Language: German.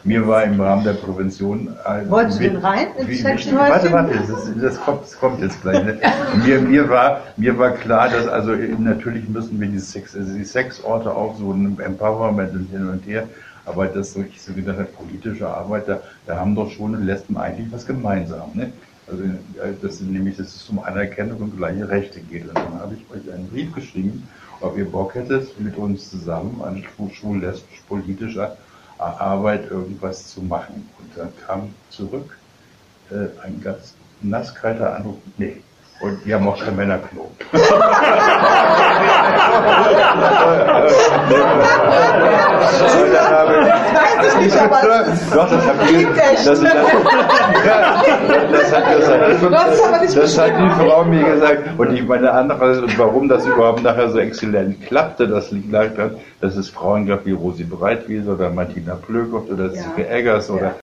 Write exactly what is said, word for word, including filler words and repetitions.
mir war im Rahmen der Prävention... Äh, Wolltest du wie, denn rein? Wie, wie, warte, warte, das, das, kommt, das kommt jetzt gleich. Ne? Mir, mir, war, mir war klar, dass also natürlich müssen wir die, Sex, also die Sexorte auch so ein Empowerment und hin und her, aber das, so ich so gedacht habe, politische Arbeit, da, da haben doch Schwulen und Lesben eigentlich was gemeinsam. Ne? Also das ist nämlich, dass es um Anerkennung und gleiche Rechte geht. Und dann habe ich euch einen Brief geschrieben, ob ihr Bock hättet, mit uns zusammen an schwul-lesbisch politischer Arbeit irgendwas zu machen. Und dann kam zurück äh, ein ganz nasskalter Anruf, nee. Und die haben auch kein Männerklo. Weiß ich nicht, aber doch, das hat die, das, das, das, hat, das, das hat die Frau mir gesagt. Und ich meine andere, und warum das überhaupt nachher so exzellent klappte, das liegt daran, dass es Frauen gab wie Rosi Breitwiese oder Martina Plöckhoff oder Silke Eggers oder